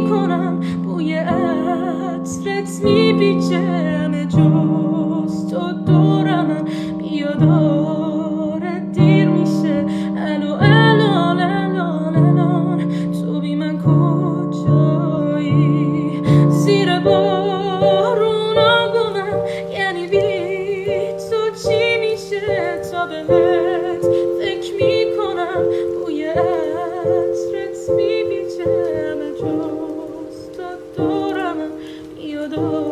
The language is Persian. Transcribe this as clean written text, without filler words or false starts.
میکنم، بوی عطرت میپیچه همه جز تو دورم. بیا داره دیر میشه، الو الان الان الان تو بی من کجایی؟ زیر بارونا گمم، یعنی بی تو چی میشه؟ تا بهت فکر میکنم، بوی عطرت میپیچه همه جز تو دورم. بیا